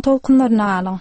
tolkunlaryny alyň.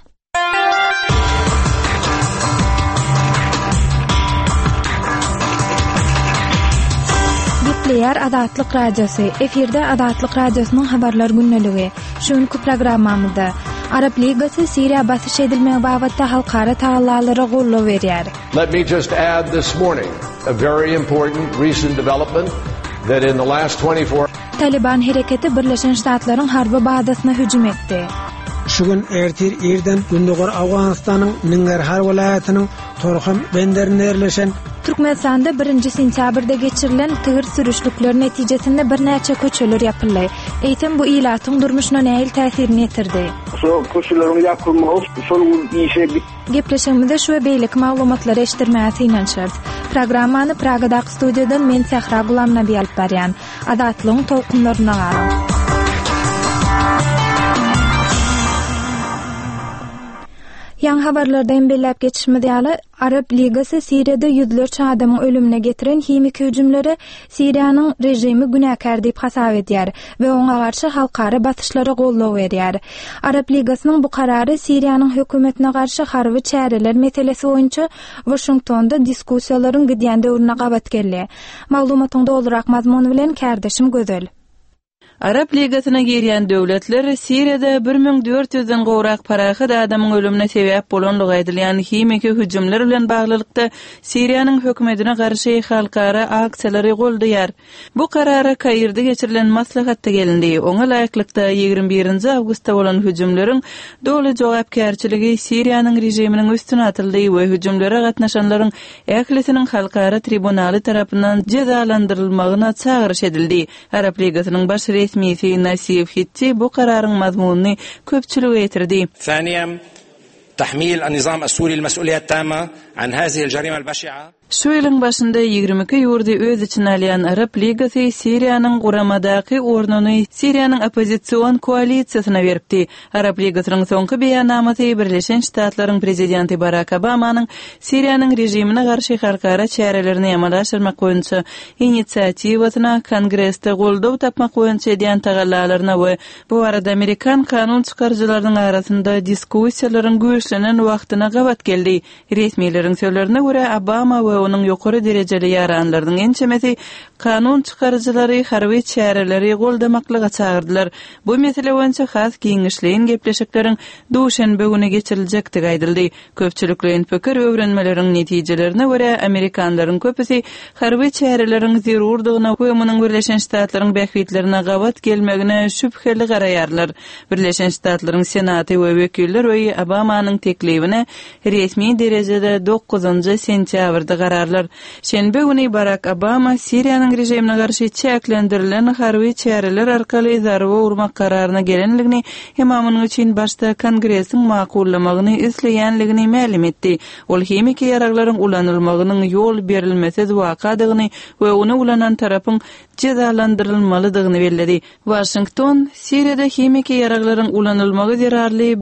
Gepleýär Adatlyk radiosu. Efirde Adatlyk radiosynyň habarlar günneligi. Şuňky programmamyzda Arab Ligasy Siriýa basyş edilmegi babatda halkara taýdanlary gollap berýär. Let me just add this morning a very important recent development that in the last 24 Taliban hereketi Birleşen Ştatlaryň harby bazasyna hüjüm etdi. Şugün ertir irden gündügür Awganistanyň Nangarhar welaýatynyň Torham benderine yerleşen Türkmenistanda 1-nji sentýabrda geçirilen tigir sürüşlükler netijesinde bir näçe köçeler yapyldy. Eýtem bu ilatyň durmuşyna näil täsirini ýetirdi? So köçelerin ýapylmagy şol işe Gepleşigimizde şu beýlik maglumatlary eşitdirmäsi inançyr. Programmany Pragadaky studiýadan men Sahra Gulamnaby alyp barýan. Adatlyň tolkunlaryna garaň. Yan habarlardan belläp geçişmedi ýaly Arab Ligasy Siriýada ýüzlerçe adamyň ölümine getiren hemik hüjümleri Siriýanyň rejimi günäkär diýip hasap edýär we oňa garşy halkara batyşlary gollap berýär. Arab Ligasynyň bu karary Siriýanyň hökümetine garşy harby çäreler meselesi boýunça Washingtonda diskussiýalaryň gidýän döwrüne gabat geldi. Maglumatyň doldurak mazmuny bilen kärdeşim Gözel. Arab Ligasyna girýän döwletler Siriýada 1400-den gowrak parahy adamyň ölümine sebäp bolanlygy aýdylýan hemiki hüjümler bilen baglylykda Siriýanyň hökümetine garşy halkara aksiýalary goldaýar. Bu karara Kairde geçirilen maslahatda gelindi. Oňa laýyklykda 21-nji awgustda bolan hüjümleriň dowla jogapkärçiligi Siriýanyň rejiminiň üstüne atyldy we hüjümlere gatnaşanlaryň ählisiniň halkara tribunaly tarapyndan cezalandyrylmagyna çağırış edildi. Arab Ligasynyň baş resmisi Nasif Hitti bu kararın mazmununu köpçülüğe getirdi. ثانيا تحميل النظام السوري المسؤولية التامة عن هذه الجريمة البشعة. Şu ýylyň başynda 22 ýurdy öz içine alýan Arab Ligasy Siriýanyň guramadaky ornuny Siriýanyň opozisiýon koalisiýasyna beripdi. Arab Ligasynyň soňky beýannamasy Birleşen Ştatlaryň prezidenti Barack Obamanyň Siriýanyň rejimine garşy halkara çärelerini ýamalaşdyrmak boýunça inisiatiwasyna Kongresde goldaw tapmak boýunça edýän tagallalaryna we bu arada Amerikan kanun çykarjylarynyň arasynda diskussiýalaryň güýçlenen wagtyna gabat geldi. Resmiýetiň sözlerine görä Obama we onuň ýokary derejeli ýaranlarynyň ençemesi kanun çykarjylary harby çäreleri goldamaklyga çağırdylar. Bu mesele boýunça has giňişleýän gepleşikleriň duşanbe güni geçiriljekdigi aýdyldy. Köpçüliklerin pikir öwrenmeleriň netijelerine görä Amerikanlaryň köpüsi harby çäreleriň zerurdygyna we munyň Birleşen Ştatlaryň bähwitlerine gabat gelmegine şüpheli garaýarlar. Birleşen Ştatlaryň senaty we wekiller we Obamanyň teklifine resmi derejede 9-njy sentýabrda kararlar. Şenbe güni Barack Obama Siriýanyň rejimine garşy çäklendirilen harby çäreler arkaly zarba urmak kararyna gelenligini hem munyň üçin başda Kongresiň makullamagyny isleýänligini ma'lum etdi. Ol hemiki ýaraglaryň ulanylmagynyň ýol berilmesi wakadygyny we ony ulanan tarapyň cezalandyrylmalydygyny bellädi. Washington Siriýada hemiki ýaraglaryň ulanylmagy zerarly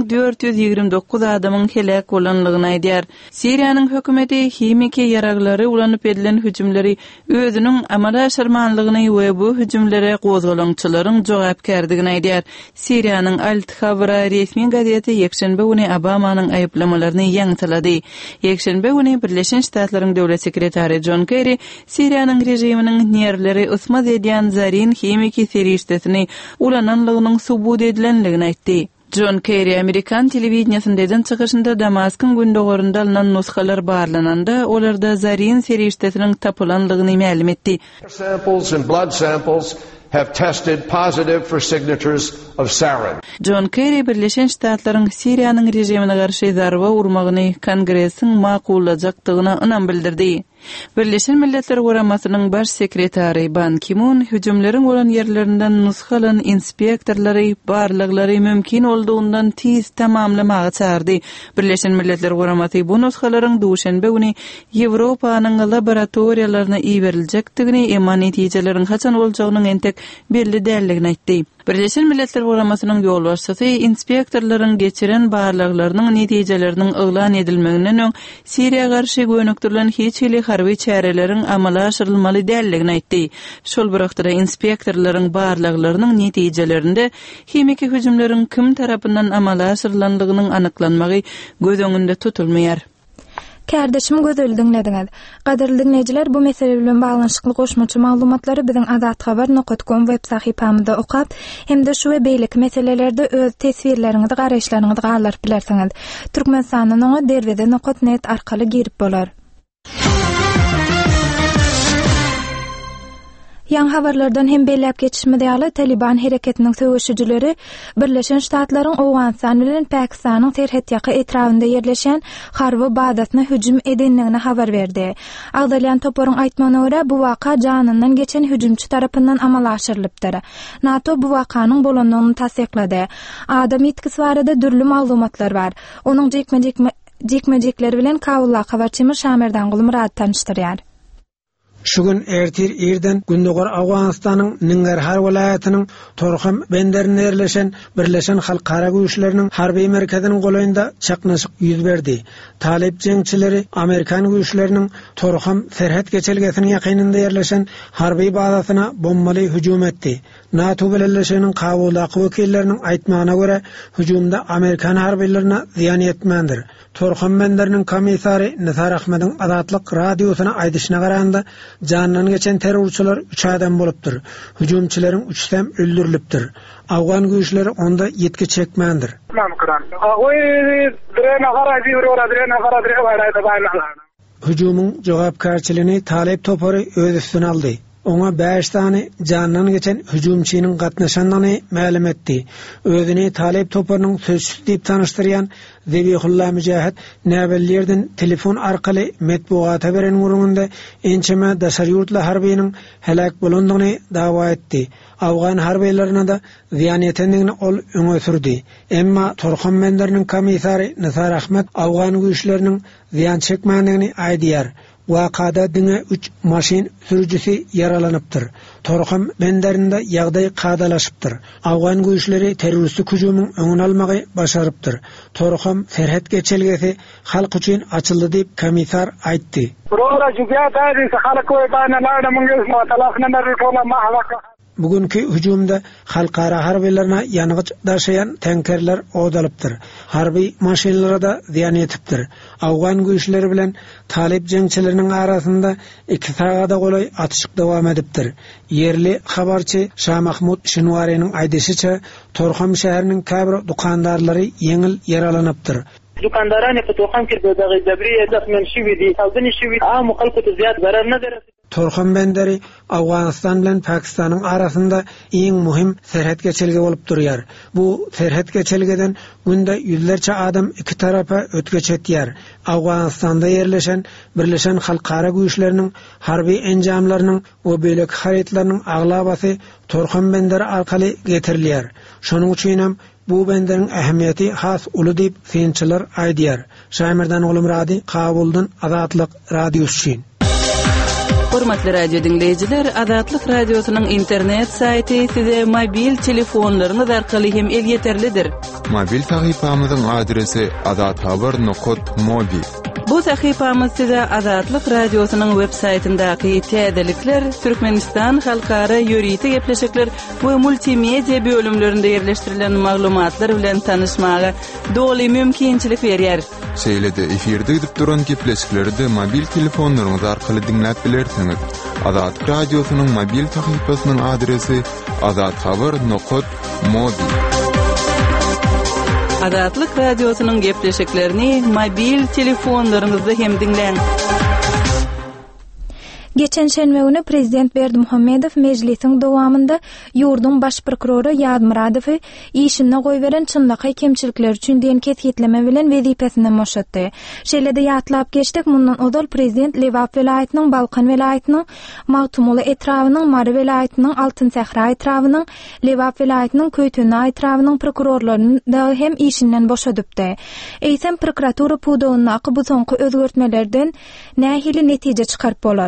1429 adamyň helak bolanlygyny aýdýar. Siriýanyň hökümeti hemiki ýaraglary ulanyp edilen hüjümleri özüniň amala aşyrmanlygyny we bu hüjümlere gozgalançylaryň jogapkärdigini aýdýar. Siriýanyň Al-Habra resmi gazeti ýekşenbe güni Obamanyň aýyplamalaryny ýaňylady. Ýekşenbe güni Birleşen Ştatlaryň döwlet sekretary John Kerry Siriýanyň rejiminiň nerleri ısmaz edýän zarin hemiki serişdesini ulananlygynyň subut edilenligini aýtdy. John Kerry Amerikan telewizionyasyndan çykyşynda Damaskyn gündogorunda alynan nusxalar barlananda olarda zarin serişdesiniň tapylanlygyny ma'lum etdi. Samples and blood samples have tested positive for signatures of sarin. John Kerry Birleşen Ştatlaryň Siriýanyň rejimine garşy zarba urmagyny Kongresiň makullajakdygyna ynam bildirdi. Birleşen Milletler Guramasynyň baş sekretary Ban Ki-moon hüjümleriň bolan ýerlerinden nusxalan inspektorlary barlyklary mümkin olduğundan tiz tamamlamagy çağırdy. Birleşen Milletler Guramasy bu nusxalaryň duşanbe güni Ýewropanyň laboratoriýalaryna iýeriljekdigini, emma netijeleriň haçan boljagynyň entek belli dälligini aýtdy. Birleşen Milletler Guramasynyň ýolbaşçysy inspektorlaryň geçiren barlyklarynyň netijeleriniň oglan edilmeginden öň Siriýa garşy gönüktirilen hiç hili harby çäreleriň amala aşyrylmaly dälligini aýtdy. Şol birakda inspektorlaryň barlyklarynyň netijelerinde hemiki hüjümleriň kim tarapyndan amala aşyrylandygynyň anyklanmagy göz öňünde tutulmaýar. Kardeşim gözeli dinlediňiz. Gaderli dinleyijiler, bu mesele bilen baglanşykly goşmaçy maglumatlary biziň azathabar.com web sahypamyzda okap, hemde şu we beýleki meselelerde öz tesvirleriňizi, garaşlaryňyzy galyryp bilersiňiz. Türkmenistanyň derwede.net arkaly girip bolar. Ýa-ni habarlardan hem belläp geçişmede Taliban hereketiniň söwüşçüleri Birleşen Ştatlaryň Awganistan bilen Pakistanyň serhet ýaky etrawynda ýerleşen harby bazasyna hüjüm edenligini habar berdi. Agdalyan toporyň aýtmagyna görä, bu waka janyndan geçen hüjümçi tarapyndan amala aşyrylypdyr. NATO bu wakanyň bolandygyny tasdiklady. Adam etkisi barada dürli maglumatlar bar. Onuň jekmejekleri bilen Kabulla habarçymyş Şamerdan Gulmurad tanışdyrýar. Şugün ertir irden Gündogor Awganistanyň Ningarhar welaýatynyň Torham benderine ýerleşen Birleşen Halkara güýçleriniň harby merkeziniň goýunda çaknaşyk ýüz berdi. Talip jeňçileri Amerikan güýçleriniň Torham serhet geçelgesiniň ýakynynda ýerleşen harby bazasyna bombaly hüjüm etdi. NATO bileşeniniň Kabulla wekilleriniň aýtmagyna görä, hüjümde Amerikan harbylaryna ziýan ýetmändir. Torham benderiniň komissary Nizar Ahmedyň Azatlyk radiosyna aýdyşyna garaganda janyndan geçen terrorçular 3 adam bolupdyr. Hüjümçileriň 3-dem öldürilipdir. Awgan güýçleri onda ýetki çekmändir. Hüjümüň jogapkarçylygyny Talip topory öz üstüne aldy. Ona 5 tane janyndan geçen hüjümçiniň gatnaşandygyny ma'lum etdi. Özüni Talip toporynyň sözçüsü diýip tanışdyrýan Zebihullah Müjahid näbellerden telefon arkaly metbuata beren gurumunda ençeme daşar ýurtly harbynyň helak bolandygyny dawa etdi. Awgan harbylaryna da ziýan ýetendigini ol öňe sürdi. Emma Torham benderiniň komissary Nizar Ahmed awgan güýçleriniň ziýan çekmändigini aýdýar. Wakada diňe 3 maşin sürüjüsi yaralanypdyr. Torham benderinde ýagdaý kadalaşypdyr. Awgan güýçleri terroristlik hüjümüň öňüni almagy başarypdyr. Torham serhet geçelgesi halk üçin açyldy diýip komissar aýtdy. Bugünkü hüjümde halkara harbylaryna ýanygyç daşayan tankerler odalypdyr. Harby maşinlara da ziýan ýetipdir. Awgan güýçleri bilen Talip jeňçileriniň arasynda 2 sagada golay atyşyk dowam edipdir. Yerli habarçy Şah Mahmud Şinwariň aýdyşyça Torham şäheriniň käbir dukandarlary ýeňil yaralanypdyr. Dukandarany Torham kirdiği debriye dafmen şividi, aldını şividi, muhalefet ziyad zarar nadir. Torham benderi Awganistan bilen Pakistanyň arasynda iň muhim serhet geçelge bolup durýar. Bu serhet geçelgeden günde ýüzlerçe adam iki tarafa ötgeç etýär. Awganistanda ýerleşen Birleşen Halkara güýçleriniň harby enjamlarynyň we beýleki haýatlarynyň aglabasy Torham benderi arkaly getirilýär. Şonuň üçin hem bu benderiň ähmiýeti has uly diýip feňçiler aýdýar. Şamerdan Gulmurad, Kabuldan Azatlyk radiosu. Hormatly radio dinleyijiler, Azatlyk radiosynyň internet saýty size mobil telefonlaryňyz arkaly hem elýeterlidir. Mobil sahypamyzyň adresi azathabar.mobi. Bu sahypamyz size Azatlyk radiosynyň web saýtyndaky täzelikler, Türkmenistan halkara ýöriti gepleşikler we multimedia bölümlerinde ýerleşdirilen maglumatlar bilen tanışmaga doly mümkinçilik berýär. Şeýlede efirde gidip duran gepleşikleri mobil telefonlaryňyz arkaly dinläp bilersiňiz. Azatlyk radiosynyň mobil sahypasynyň adresi azathabar.mobi. Azatlyk radiosynyň gepleşiklerini mobil telefonlaryňyzda hem dinleň. Geçen şenbe günü Prezident Berdimuhammedow mejlisiň dowamında ýurdun baş prokuroru Ýadmuradowy işine goýberen çynlaky kemçilikler üçin diýen kesgitleme bilen wezipesinden boşatdy. Şeýlede ýatlap geçdik, mundan odal Prezident Lewap welaýatynyň Balkan welaýatynyň Magtumula etrawynyň Mary welaýatynyň Altyn Sahra etrawynyň Lewap welaýatynyň Köýtüna etrawynyň prokurorlaryny da hem işinden boşadypdy. Eýsem prokuratura pudowyna bu soňky özgertmelerden nähili netije çykaryp bolar. Bu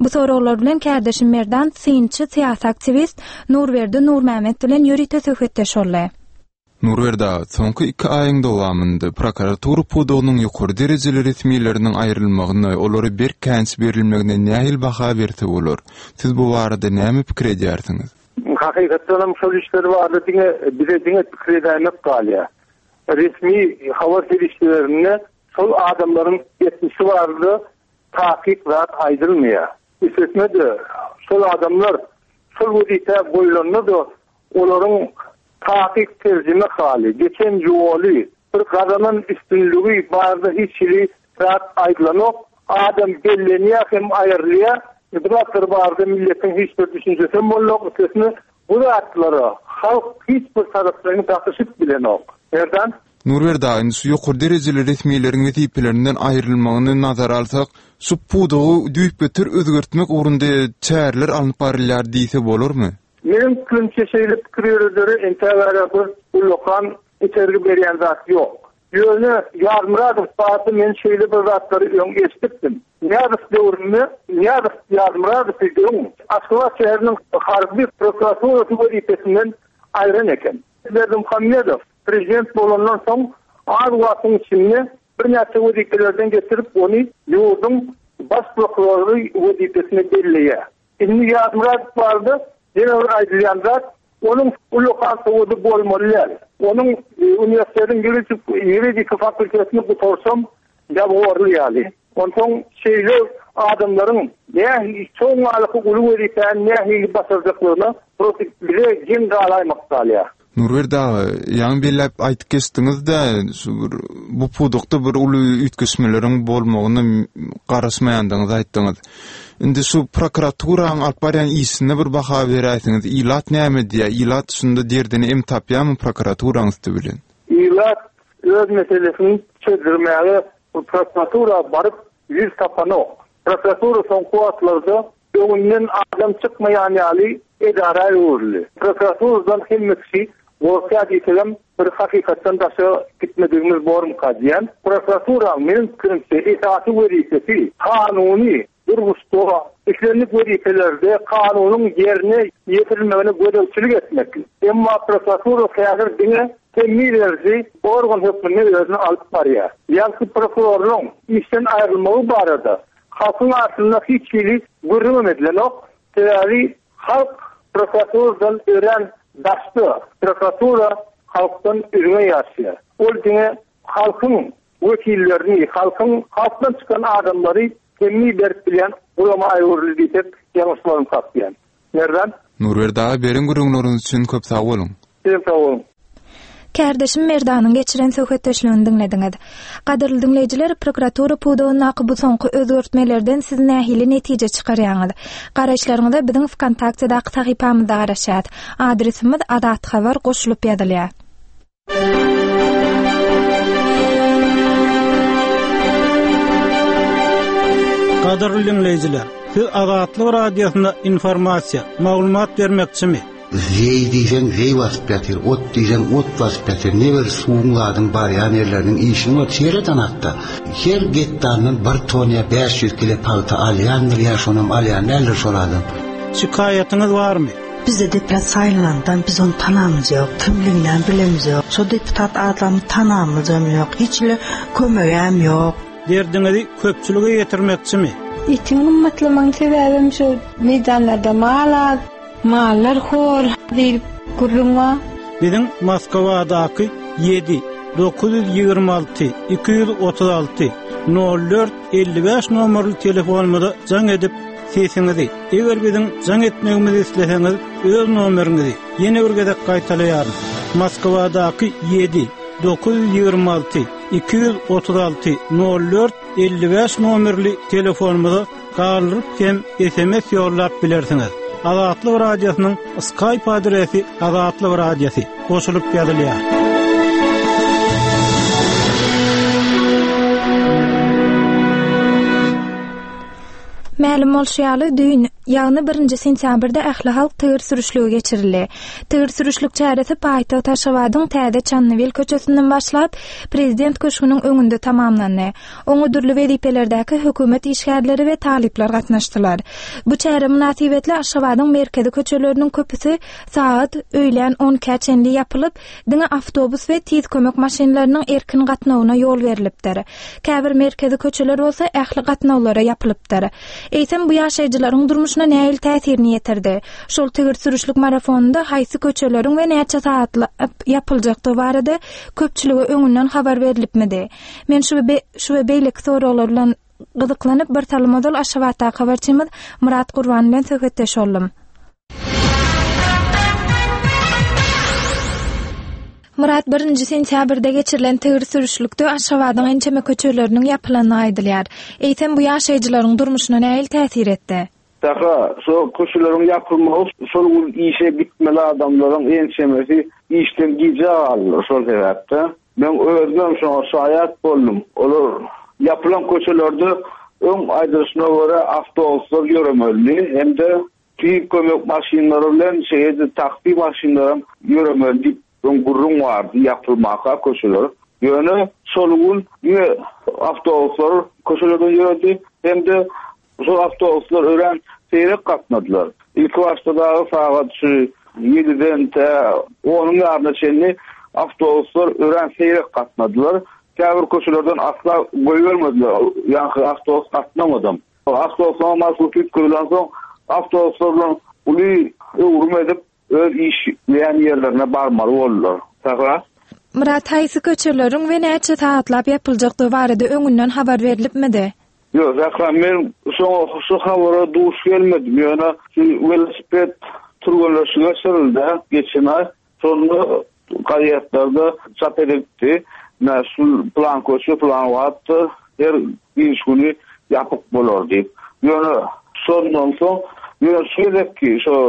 Bu soralar bilen kardeşim Merdan synçy siýasat aktivist Nurberdi Nurmämet bilen ýöri söhbetleşýärler. Nurberda, soňky 2 aýyň dowamynda prokuratura pudugynyň ýokary derejeli resmiýetleriniň aýrylmagyny, olary bir känç berilmegine nähil baha berse bolar. Siz bu barada näme pikir edýärsiňiz? Hakykatdan şol işler barada bize pikir edýärmek galýa. Resmi habar verişlerini şol adamlaryň etmisi bardy, takyp we aýdylmaýar. Isletmedi, şol adamlar şol wagtda boýlanmady, olaryň takyp terjime hali, geçen ýoly bir gadamyň üstünlügi barda hiçli rahat aýdylanyp, adam bellenýär hem aýrylýar, bir barda milletin hiç bir düşünjesi bolmak ötesini bu rahatlary halk hiç bir taraplaryny taşyp bilenok. Nerden? Nurberda, şu ýokary derejeli resmiýetleriň wezipelerinden aýrylmagyny nazara alsak, şu pudugy düýpgetir özgertmek urundy çäreler alınıp barylýar diýse bolarmy? Benim künçe şeyli pikirleri entevara bu lokan içergi berýän zat ýok. Ýöne ýazmyradyp baty men şeyli bir zatlary öň geçipdim. Ýazyp döwründe ýazmyradyp diýdim. Aslında şäheriniň harby prokuraturasy wezipesinden aýran eken. Berdim Hamedov prezident bolandan soň az wagtyň içinde bir näçe wezipelerden getirip ony ýurdun baş prokurory wezipesine belleýär. Indi ýazmyradyp bardy. Genel aýdylýan zat, onuň ulukasy öňde bolmalylar. Onuň üniversiteden juridik fakültetini bitorsam, ýaborlyýaly. Ondan şeýle adamlaryň nähili çoň alyky uly wezipän nähili basarjyklaryny bile gen galaýmak galýar. Nurberda, ýa-ni bellep aýtyp geçdiňizde, bu pudukda bir uly üýtgeşmeleriň bolmagyny garaşmaýandygyňyzy aýtdyňyz. Indi şu prokuraturaň alyp barýan işine bir baha berýärsiňiz. Ilat näme diýär? Ilat şunda derdini em tapýarmy prokuraturaňyzdy bilen? Ilat öz meselesini çözdirmäge prokuratura baryp ýüz tapanok. Prokuratura soňky wagtlarda öňünden adam çykmaýan ýaly edara ýurly. Prokuraturadan hemmeksi Orta diýelim bir hakykatdan daşa gitmediğimiz borum kadýan. Prokuratura menin fikrimçe itaati wezipesi kanuny bir usta işlenip wezipelerde kanunyň ýerine ýetirilmegine gödäwçilik etmek. Emma prokuratura häzir diňe temmirlerdi organ hökmüni özüne alyp barýar. Ýa-ni prokurorluň işden aýrylmagy barada halkyň arasynda hiç biri görünmediler. Täri halk prokuraturadan ören daşdy. Prokuratura halkdan ürüne ýaşýar. Ol diňe halkyň wekillerini, halkdan çykan adamlary temmi berip bilen ulama aýurly diýip ýaňşylaryny tapýan. Nerden? Nurberda, beriň gurulmaryňyz üçin köp sag bolun. Sag bolun. Kardeşim Merdanyň geçiren söhbetleşigini dinlediňiz. Gaderly dinleýijiler, prokuratura pudugyna bu soňky özgertmelerden siz nähili netije çykarýaňyz. Garaşlaryňyza biziň kontaktdaky sahypamyzda garaşat. Adresimiz Adat Habar goşulyp ýazylýar. Gaderly dinleýijiler, siz Adatly radiosunda informasiýa, maglumat bermekçimi? Zey diýsen zey basıp ýatyr, ot diýsen ot basıp ýatyr. Neber suwladyň barýan ýerleriniň işini var çeýreden hatda. Her getdanyň bir toniýa 500 kilo palta alýandyr, ýa şonam alýan näler soradım. Şikaýatyňyz barmy? Bizde deputat saýlandan biz onu tanamyz ýok, kimliginden bilemiz ýok. Şo deputat adamy tanamyz ýok, hiçle kömegem ýok. Derdiňizi köpçülüge ýetirmekçimi? Ýetiňiň matlamaň sebäbim şo meýdanlarda mallar hor diýip gurulma. Biziň Moskwadaky 7 926 236 04 55 nomerli telefonumda jaň edip sesiňizi. Eger biziň jaň etmegimizi isleseňiz, öz nomeriňizi ýene bir gezek gaýtalaýarys. Moskwadaky 7 926 236 04 55 nomerli telefonumda galyp hem SMS ýollap bilersiňiz. Adatly radiosynyň Skype adresi Adatly radiosi goşulyp ýazylýar. Mälim bolşýaly düýün Ýagny 1-nji sentýabrda ähli halk tygyr sürüşlügi geçirildi. Tygyr sürüşlük çäresi paýtagyt Aşgabatyň Täze Çanlyvel köçesinden başlap prezident köşküniň öňünde tamamlandy. Oňa dürli wezipelerdäki hökümet işgärleri we talipler gatnaşdylar. Bu çäre münasibetli Aşgabatyň merkezi köçeleriniň köpüsi saat öýlen 10-ka çenli ýapylyp, diňe awtobus we tiz kömek maşinalarynyň erkin gatnawyna ýol berilipdir. Käbir merkezi köçeler bolsa ähli gatnawlara ýapylypdyr. Eýsem bu ýaşaýjylaryň durmuşyna näil täsirini ýetirdi? Şol tygyr sürüşlük marafonunda haýsy köçeleriň we näçe saatlap ýapyljakdy barada köpçüligi öňünden habar berilipmidi? Men şu we beýlik soralar bilen gyzyklanyp bir talmodal Aşgabatda habarçymyz Murat Gurban bilen söhbetdeş oldum. Murat 1-nji sentýabrda geçirilen tygyr sürüşlükde Aşgabatyň ençeme köçeleriniň ýapylanyny aýdylýar. Eýsem bu ýaşaýjylaryň durmuşyna näil täsir etdi? Taka so köçelerin yapılmagy şol işe gitmeli adamlaryň ençemesi işten gije alýar şol sebäpde. Men özüm şo şaýat boldum. Olar yapılan köçelerde öň aýdyşyna görä awtobuslar ýöremeli hemde tiz kömek maşinalary bilen şeýle taksi maşinalary ýöremeli. Gurrun vardı yapılmaka köşeler. Yönü solgun avtobuslar köşelerden yürüdü. Hem de sol avtobuslar öğren seyrek katmadılar. İlk başta da saat 7'den 10'un yarına çenli avtobuslar öğren seyrek katmadılar. Käbir köşelerden asla boy vermediler. Yani avtobus katnamadım. Avtobuslar masuk kütkürülen son avtobuslarla uli uğrum edip öz iş veyan yerlerine barmaly boldular. Taýra. Murat, haýsy köçeleriň we näçe saatlap ýapyljakdy barada öňünden habar berilipmidi? Ýok, zaten men şu habara duş gelmedim. Ýöne velosiped turganlaşyna serildi geçen ay. Sonra gaýatlarda çap edildi. Näşul plan köçe plan wapdy. Her iş güni ýapyk bolar diýip. Ýöne sondan soň şeýleki şu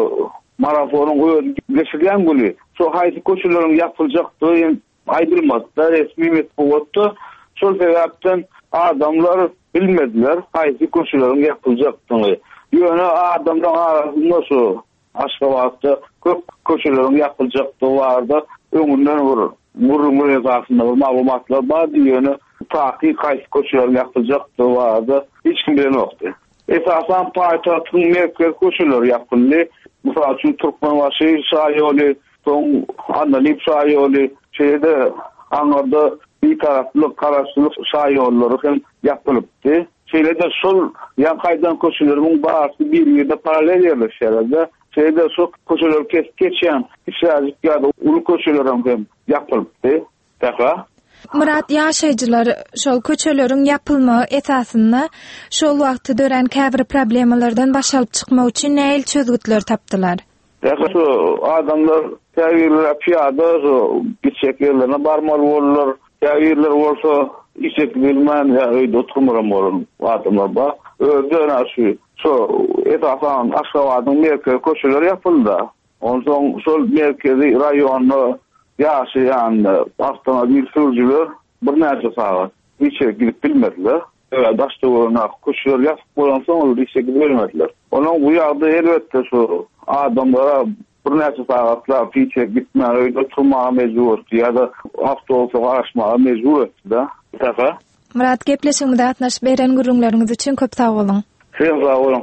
marafonun geçirgen günü so haýsy köçelerin ýapyljakdy aýdylmazda resmi metbuatda şol sebäpden adamlar bilmediler haýsy köçelerin ýapyljakdyny. Ýöne adamlar arasynda şu Aşgabatda köp köçelerin ýapyljakdy barda öňünden murmur ýazasynda maglumatlar bar diýeni taýy haýsy köçelerin ýapyljakdy barda hiç kim bilmekdi. Esasan paýtagyň merkezi köçeler ýapyldy. Mesela Türkmenbaşy şaýoly, soň Analip şaýoly, şeýde aňarda bir taraply garaşlyk şaýollary hem ýapylypdy. Şeýle şol ýan-gaýdan köçeleriň barasy bir ýerde paralel ýerleşýärdi. Şeýde şu köçeler geçýän işäjikde ulu köçelerim hem ýapylypdy. Taýra. Murat, ýaşaýjylar şol köçeleriň ýapylmagy esasyny şol wagtda dören käbir problemalardan başalyp çykmak üçin näil çözgütler tapdylar? Şu adamlar täwirler piýada geçek ýerlerine barmaly bolurlar. Täwirler bolsa işek bilmän ýa-da oturmaram bolan adamlar bar. Öňden şu esasan Aşgabatyň merkezi köçeleri ýapyldy. Ondan şol merkezi raýonyny ýaşaýan avtomobil sürücüler bir näçe saat işe gidip bilmediler. Daşdagona köçeler ýasyp bolan soň ol işe gidip bilmediler. Onuň bu ýagda elbetde şu adamlara bir näçe saatlap işe gitmän öýde oturmagy mejbur ýa-da awtobusga garaşmagy mejbur etdi. Taýra. Murat, gepleşigimizde gatnaşyp beren gurrunlaryňyz üçin köp sag bolun. Sag bolun.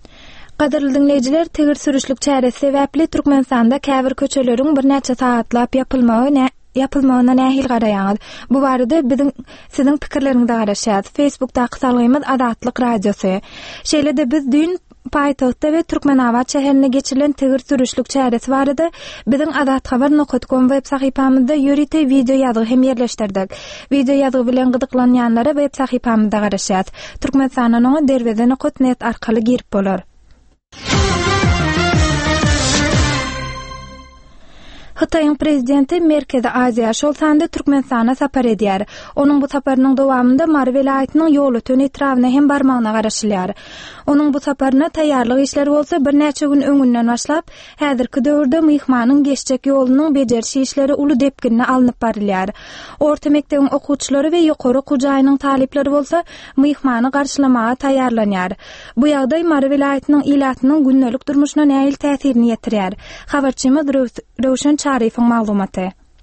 Gaderly dinleyijiler, tygyr sürüşlük çäresi sebäpli Türkmenistanda käbir köçeleriň bir näçe saatlap ýapylmagyna nähil garaýaňyz. Bu barada siziň pikirleriňizi garaşýar. Facebookda kysalgymyz Adatlyk radiosy. Şeýle-de biz dün paýtagtda we Türkmenabad şäherine geçirilen tygyr sürüşlük çäresi barada biziň adathabar.com web sahypamyzda ýörite video ýazygy hem ýerleşdirdik. Video ýazygy bilen gyzyklanýanlara web sahypamyzda garaşýar. Türkmenistanyň derweden.net arkaly girip bolar. Hitaýyň prezidenti Merkezi Aziýa şolsanda Türkmenistana sapar edýär. Onuň bu saparynyň dowamında Mary welaýatynyň ýol ötüni etrawyna hem barmagyna garaşylýar. Onuň bu saparyna taýýarlyk işleri bolsa bir näçe gün öňünden başlap, häzirki döwürde myhmanyň geçjek ýolunyň bejerişi işleri uly depkinine alınıp barilýar. Orta mekdebiň okuwçylary we ýokary okujaýynyň talipleri bolsa, myhmany garşylamaga taýýarlanýar. Bu ýagdaý Mary welaýatynyň ilatynyň günnelik durmuşyna näil täsirini ýetirýär. Habarçymyz Röwşen Şarifoň maglumaty.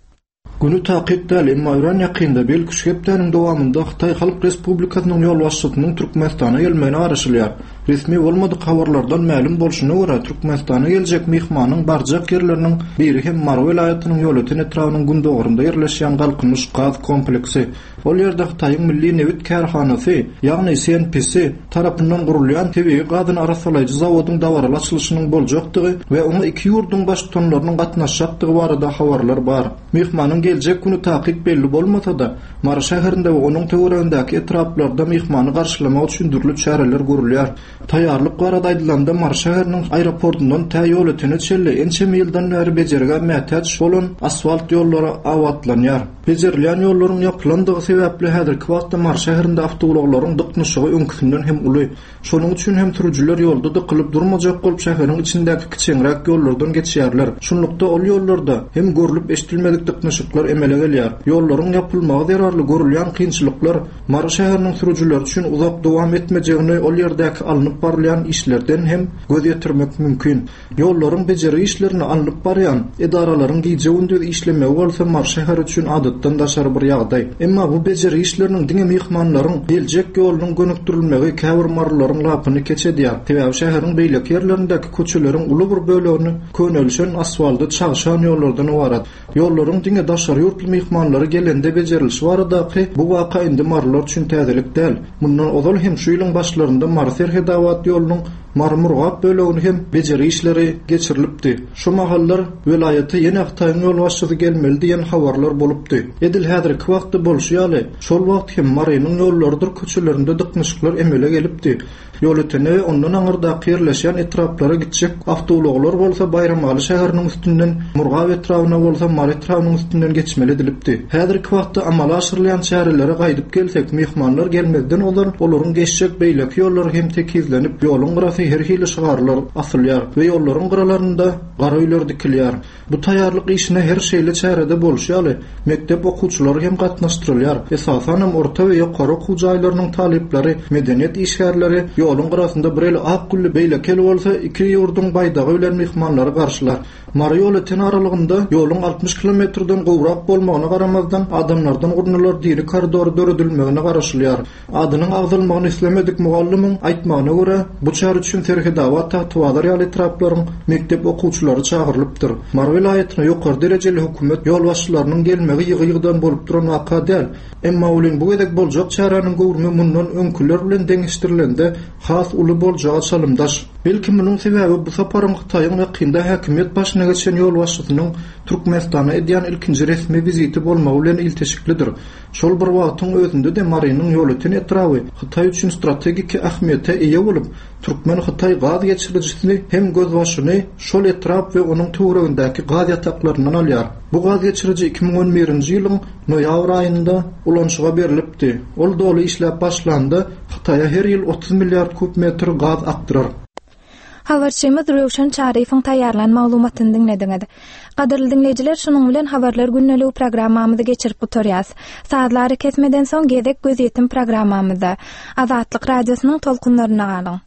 Günü taqiqdäl emma Iran ýakynda belki şepdäniň dowamında Xitay Halk Respublikasynyň ýol başçysynyň Türkmenistana gelmegine garaşylýar. Resmi bolmadyk habarlardan ma'lum bolşyna görä Türkmenistana geljek myhmanyň barjak ýerleriniň biri hem Mary welaýatynyň ýol ötüni etrawynyň gündogrunda ýerleşýän galkynys gaz kompleksi. Ol ýerde Xitaýyň Milli Newit Kärhanasy, ýagny CNPC tarapyndan gurulýan tebii gazyny arasalaýjy zawodyň dawarly açylyşynyň boljakdygy we oňa iki ýurdun başçylarynyň gatnaşjakdygy barada habarlar bar. Myhmanyň geljek güni taqiq belli bolmasa-da, Mary şäherinde we onuň töweregindäki etraplarda myhmany garşylamak üçin dürli çäreler görülýär. Taýýarlyk barada aýdylanda Mary şäheriniň aeroportundan tä ýol ötüne çelle ençe milden näri bejerige mätäç bolan asfalt ýollary awatlanýar. Bejerilýän ýollaryň ýapylandygy sebäpli häzirki wagtda Mary şäherinde awtobuslarlaryň dyknyşygy öňküsinden hem uly. Şonuň üçin hem türüjüler ýolda dykylyp durmajak bolup şäheriň içindäki kiçiňrek ýollardan geçýärler. Şunlukda ol ýollarda hem görülip eşdilmedik dyknyşyklar emele gelýär. Ýollaryň ýapylmagy zararly görülýän kynçylyklar Mary şäheriniň türüjüler üçin uzak dowam etmejegini ol ýerdäki alınıp barlayan işlerden hem göz yetirmek mümkün. Yolların beceri işlerini alınıp barlayan edaraların giýjeginde işlemegi bolsa Mary şäher üçin adatdan daşary bir ýagdaý. Emma bu beceri işleriniň diňe myhmanlaryň geljek ýolunyň gönükdirilmegi käbir marlaryň lapyny keçedýär. Täze şäheriň beýlek ýerlerindäki köçeleriň uly bir bölegini könelşen asfalty çagşan ýollardan ibaret. Ýollaryň diňe daşary ýurtly myhmanlary gelende bejerilişi baradaky bu waka indi marlar üçin täzelik däl. Mundan ozal hem şu ýylyň başlarynda Mary Serhedawat ýolunyň Marmurgap bölegini hem beceri işleri geçirilipdi. Şu mahallar welaýaty ýene Xitaýyň ýol başçysy gelmeli diýen habarlar bolupdy. Edil häzirki wagtda bolşýaly. Şol wagt hem Marynyň ýollardyr köçelerinde dyknyşyklar emele gelipdi. Ýol ötüne ondan aňyrdaky ýerleşýän etraplara gitjek awtobuslar bolsa Bayramaly şäheriniň üstünden, Murgap etrawyna bolsa Mary etrawynyň üstünden geçmeli edilipdi. Häzirki wagtda amala aşyrylýan şäherlere gaýdyp gelsek, myhmanlar gelmezden olaryň geçjek beýlek ýollar hem tekizlenip ýoluň gyrasy her hili şygarlar asylýar we ýollaryň gyralarynda gara öýler dikilýär. Bu taýýarlyk işine her şeýle çärede bolşýaly. Mektep okuwçylary hem gatnaşdyrylýar. Esasan orta we ýokary okuwjaýlarynyň talipleri, medeniýet işgärleri ýoluň gyrasynda bir el ak gully beýlek bolsa iki ýurdun baýdagy bilen myhmanlary garşylar. Mary ýol ötüni aralygynda ýoluň 60 kilometrden gowrak bolmagyna garamazdan adamlardan urnular diri koridor döredilmegine garaşylýar. Adynyň agzylmagyny islemedik mugallymyň aýtmagyna görä bu çär üçin Serhedawat taýtwazar ýaly etraplaryň mektep okuwçylary çağırlypdyr. Mary welaýatyna ýokary derejeli hökümet ýol başçylarynyň gelmegi ýygy-ýygydan bolup duran waka däl. Emma ulyň bu gedek boljak çäranyň gowrumy mundan öňküler bilen deňişdirilende has uly boljagy çalymdaş. Belki munyň sebäbi bu saparyň Xitaýyň ýakynda häkimet başyna geçen ýol başçysynyň Türkmenistana edýän ilkinji resmi viziti bolmagy bilen ilteşiklidir. Şol bir wagtyň özünde de Marynyň ýol ötüni etrawy Xitaý üçin strategik ähmiýete eýe bolup, Türkmen-Xitaý gaz geçiricisini hem gözbaşyny şol etrap we onuň töweregindäki gaz ýataklarynyň alýar. Bu gaz geçirici 2011-nji ýylyň noýabr aýynda ulanşyga berilipdi. Ol doly işläp başlandy. Xitaýa her ýyl 30 milliard kub metr gaz akdyrar. Habarçymyz Röwşen Şarifoň taýýarlan maglumatyny dinlediňiz. Gaderly dinleýijiler, şunuň bilen habarlar günneligi programmamyzy geçirip gutarýas. Saatlary kesmeden soň gezek göz ýetim programmamyzda Azatlyk radiosynyň tolkunlaryna galyň.